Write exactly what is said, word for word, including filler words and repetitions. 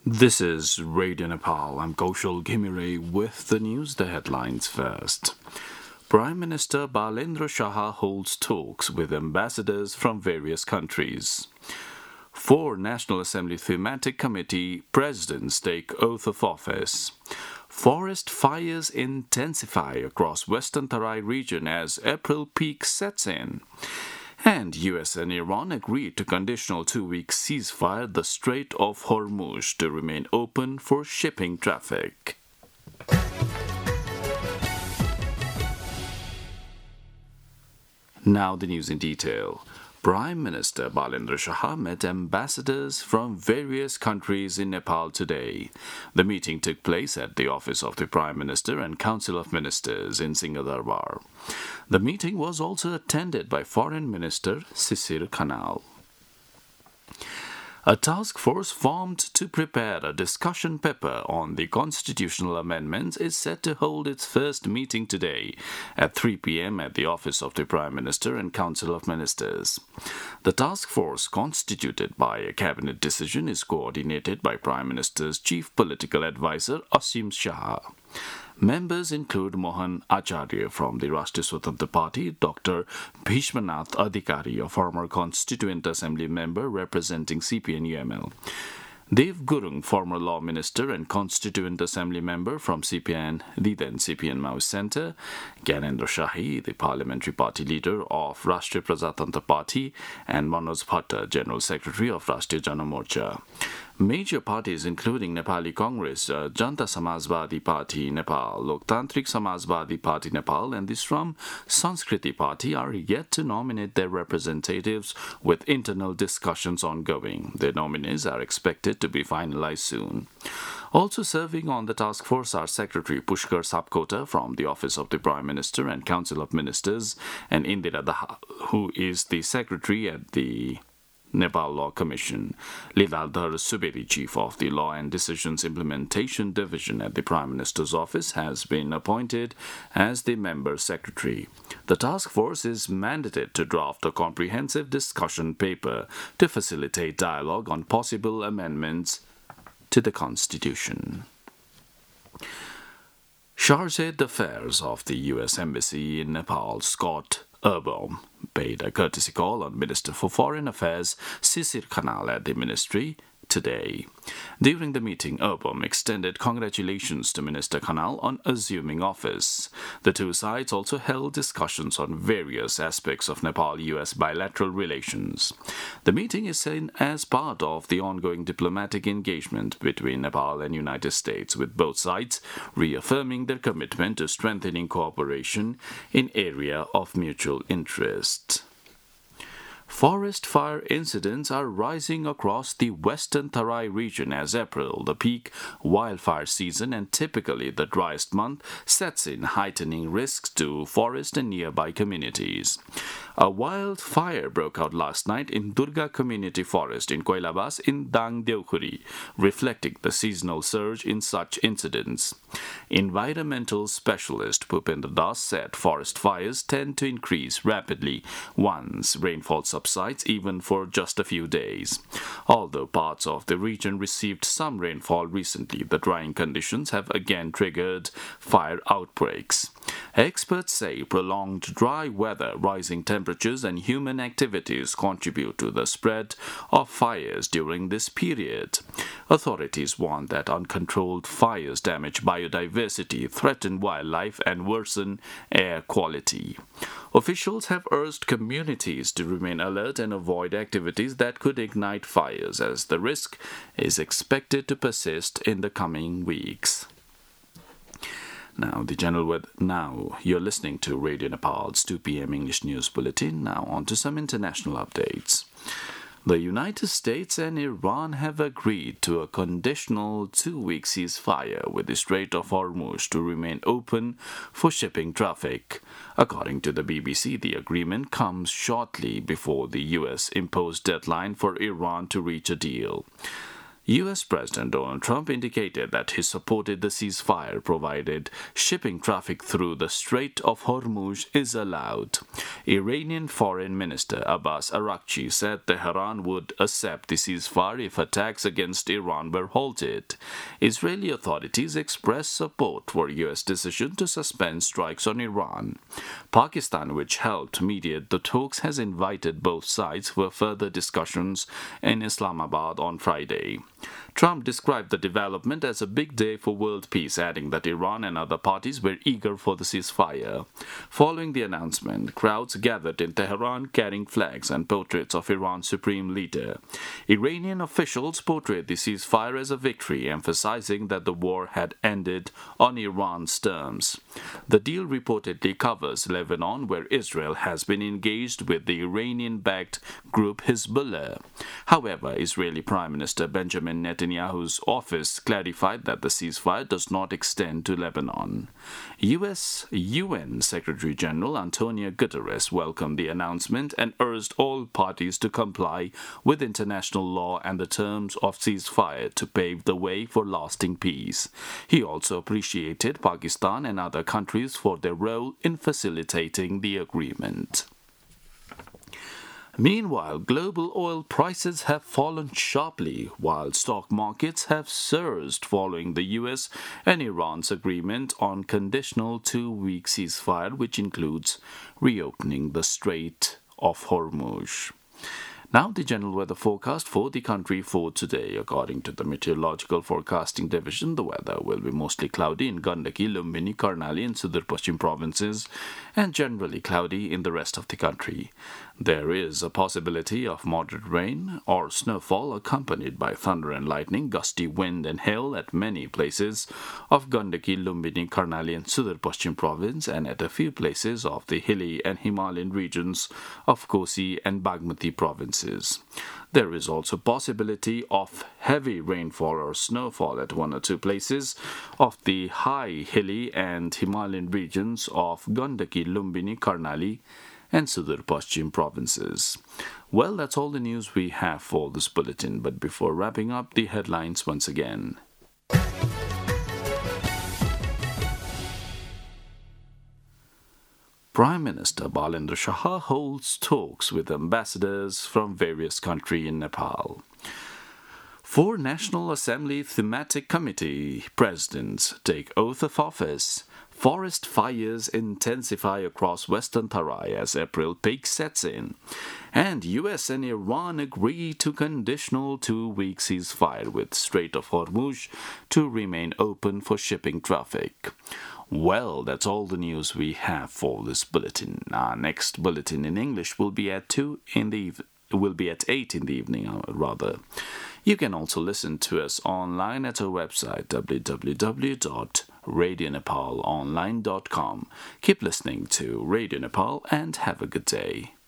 This is Radio Nepal. I'm Kaushal Ghimire with the news, the headlines first. Prime Minister Balendra Shah holds talks with ambassadors from various countries. Four National Assembly Thematic Committee presidents take oath of office. Forest fires intensify across Western Tarai region as April peak sets in. And U S and Iran agreed to conditional two-week ceasefire the Strait of Hormuz to remain open for shipping traffic. Now the news in detail. Prime Minister Balendra Shah met ambassadors from various countries in Nepal today. The meeting took place at the office of the Prime Minister and Council of Ministers in Singhadarbar. The meeting was also attended by Foreign Minister Sisir Khanal. A task force formed to prepare a discussion paper on the constitutional amendments is set to hold its first meeting today at three p.m. at the office of the Prime Minister and Council of Ministers. The task force, constituted by a cabinet decision, is coordinated by Prime Minister's chief political advisor Asim Shah. Members include Mohan Acharya from the Rashtriya Swatantra Party, Doctor Bhishmanath Adhikari, a former Constituent Assembly member representing C P N U M L. Dev Gurung, former Law Minister and Constituent Assembly member from C P N, the then C P N Maoist Centre, Gyanendra Shahi, the Parliamentary Party leader of Rashtriya Prajatantra Party, and Manoj Bhatta, General Secretary of Rashtriya Jana Morcha. Major parties including Nepali Congress, uh, Janta Samajwadi Party Nepal, Loktantrik Samajwadi Party Nepal, and the Shram Sanskriti Party are yet to nominate their representatives, with internal discussions ongoing. Their nominees are expected to be finalized soon. Also serving on the task force are Secretary Pushkar Sapkota from the Office of the Prime Minister and Council of Ministers, and Indira Daha, who is the Secretary at the Nepal Law Commission. Lilaldhar Subedi, Chief of the Law and Decisions Implementation Division at the Prime Minister's Office, has been appointed as the member secretary. The task force is mandated to draft a comprehensive discussion paper to facilitate dialogue on possible amendments to the Constitution. Charge d'Affaires of the U S Embassy in Nepal, Scott Erbaum, paid a courtesy call on Minister for Foreign Affairs Sisir Khanal at the ministry today. During the meeting, Erbaum extended congratulations to Minister Khanal on assuming office. The two sides also held discussions on various aspects of Nepal-U S bilateral relations. The meeting is seen as part of the ongoing diplomatic engagement between Nepal and United States, with both sides reaffirming their commitment to strengthening cooperation in area of mutual interest. Forest fire incidents are rising across the Western Tarai region as April, the peak wildfire season and typically the driest month, sets in, heightening risks to forest and nearby communities. A wildfire broke out last night in Durga Community Forest in Koilabas in Dang Deokhuri, reflecting the seasonal surge in such incidents. Environmental specialist Bhupendra Das said forest fires tend to increase rapidly once rainfall subsides, even for just a few days. Although parts of the region received some rainfall recently, the drying conditions have again triggered fire outbreaks. Experts say prolonged dry weather, rising temperatures, and human activities contribute to the spread of fires during this period. Authorities warn that uncontrolled fires damage biodiversity, threaten wildlife, and worsen air quality. Officials have urged communities to remain alert and avoid activities that could ignite fires, as the risk is expected to persist in the coming weeks. Now, the general weather. Now, you're listening to Radio Nepal's two p.m. English News Bulletin. Now, on to some international updates. The United States and Iran have agreed to a conditional two-week ceasefire with the Strait of Hormuz to remain open for shipping traffic. According to the B B C, the agreement comes shortly before the U S imposed deadline for Iran to reach a deal. U S President Donald Trump indicated that he supported the ceasefire provided shipping traffic through the Strait of Hormuz is allowed. Iranian Foreign Minister Abbas Araghchi said Tehran would accept the ceasefire if attacks against Iran were halted. Israeli authorities expressed support for U S decision to suspend strikes on Iran. Pakistan, which helped mediate the talks, has invited both sides for further discussions in Islamabad on Friday. Trump described the development as a big day for world peace, adding that Iran and other parties were eager for the ceasefire. Following the announcement, crowds gathered in Tehran carrying flags and portraits of Iran's supreme leader. Iranian officials portrayed the ceasefire as a victory, emphasizing that the war had ended on Iran's terms. The deal reportedly covers Lebanon, where Israel has been engaged with the Iranian-backed group Hezbollah. However, Israeli Prime Minister Benjamin Netanyahu's office clarified that the ceasefire does not extend to Lebanon. U S U N Secretary General Antonio Guterres welcomed the announcement and urged all parties to comply with international law and the terms of ceasefire to pave the way for lasting peace. He also appreciated Pakistan and other countries for their role in facilitating the agreement. Meanwhile, global oil prices have fallen sharply, while stock markets have surged following the U S and Iran's agreement on conditional two-week ceasefire, which includes reopening the Strait of Hormuz. Now the general weather forecast for the country for today. According to the Meteorological Forecasting Division, the weather will be mostly cloudy in Gandaki, Lumbini, Karnali and Sudur Pashchim provinces and generally cloudy in the rest of the country. There is a possibility of moderate rain or snowfall accompanied by thunder and lightning, gusty wind and hail at many places of Gandaki, Lumbini, Karnali and Sudur Pashchim province and at a few places of the hilly and Himalayan regions of Kosi and Bagmati provinces. There is also possibility of heavy rainfall or snowfall at one or two places of the high, hilly and Himalayan regions of Gandaki, Lumbini, Karnali and Sudur Pashchim provinces. Well, that's all the news we have for this bulletin, but before wrapping up, the headlines once again. Prime Minister Balendra Shah holds talks with ambassadors from various countries in Nepal. Four National Assembly Thematic Committee presidents take oath of office. Forest fires intensify across western Tarai as April peak sets in. And U S and Iran agree to conditional two-week ceasefire with Strait of Hormuz to remain open for shipping traffic. Well, that's all the news we have for this bulletin. Our next bulletin in English will be at two in the evening. Will be at eight in the evening, rather. You can also listen to us online at our website w w w dot radio nepal online dot com. Keep listening to Radio Nepal and have a good day.